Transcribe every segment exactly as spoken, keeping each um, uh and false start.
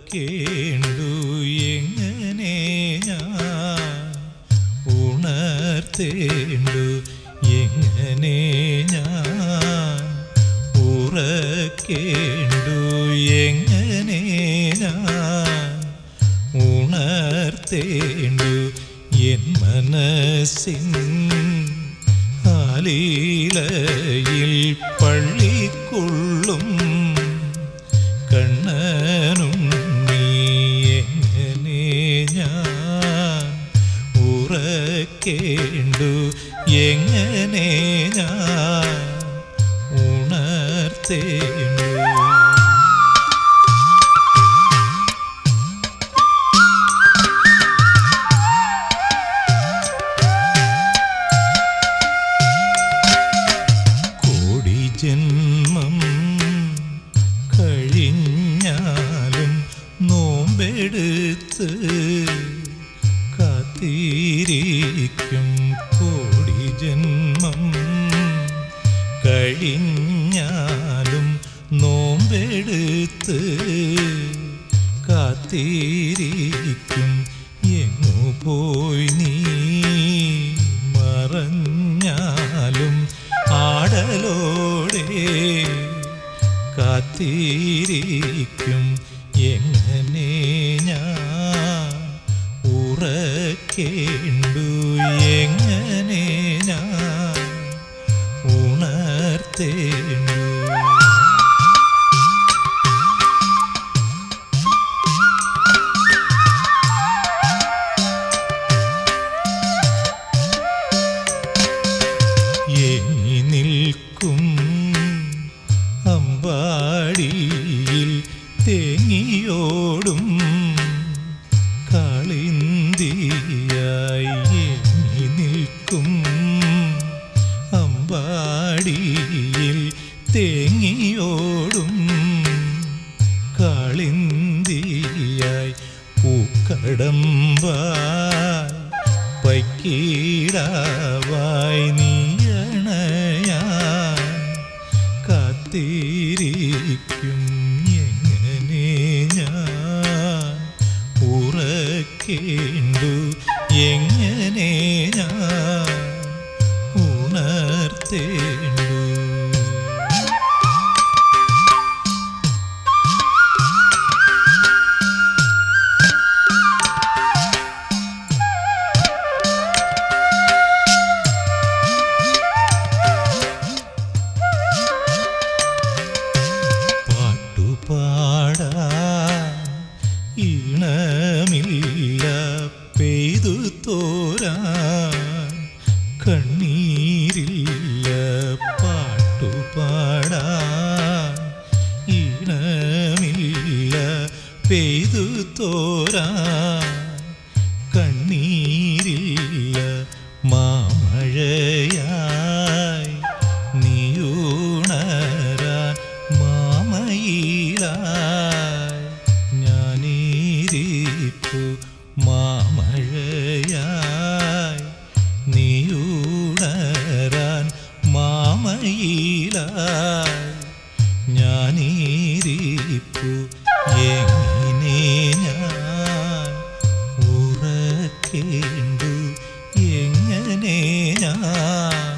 ഉറക്കേണ്ടു എങ്ങനെ ഞാൻ ഉണർത്തേണ്ടു എങ്ങനെ ഞാൻ ഉറക്കേണ്ടു എങ്ങനെ ഞാൻ ഉണർത്തേണ്ടു എൻ മനസ്സിൻ ആലീലയിൽ പള്ളിക്കൊള്ളും കണ്ണനും നീ എങ്ങനെ ഞാൻ ഉറക്കേണ്ടു എങ്ങനെ ഞാൻ ഉണർത്തേണ്ടു. ജന്മം കഴിഞ്ഞാലും നോമ്പെടുത്ത് കാത്തിരിക്കും. കോടി ജന്മം കഴിഞ്ഞാലും നോമ്പെടുത്ത് കാത്തിരിക്കും. എങ്ങു പോയി നീ മറഞ്ഞാലും ആടലോടെ കാത്തിരിക്കും. എങ്ങനെ ഞാൻ ഉറക്കേണ്ടു എങ്ങനെ ഞാൻ ഉണർത്തേണ്ടു. ഏങ്ങി നിൽക്കും അമ്പാടിയിൽ തേങ്ങിയോടും കാളിന്തിയായി ഏങ്ങി നിൽക്കും അമ്പാടിയിൽ തേങ്ങിയോടും കാളിന്തിയായി പൂക്കടമ്പായി പൈക്കീടാവായി നീയണയാൻ കാത്തിരിക്കും. എങ്ങനെ ഞാൻ ഉറക്കേണ്ടു എങ്ങനെ ഞാൻ ഉണർത്തേണ്ടു. ഈണമില്ല പെയ്തു തോരാൻ കണ്ണീരില്ല പാട്ടുപാടാൻ. ഈണമില്ല പെയ്തു തോരാൻ കണ്ണീരില്ല മാമഴയായി നീയുണരാൻ മാമയിലായി ഞാനിരിപ്പു. മാമഴയായി നീയുണരാൻ മാമയിലായി ഞാനിരിപ്പു. എങ്ങനെ ഞാൻ ഉറക്കേണ്ടു എങ്ങനെ ഞാൻ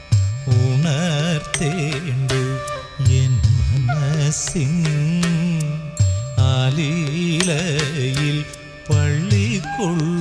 ഉണർത്തേണ്ടു. എൻ മനസ്സിൻ ആലീലയിൽ പള്ളിക്കൊള്ളും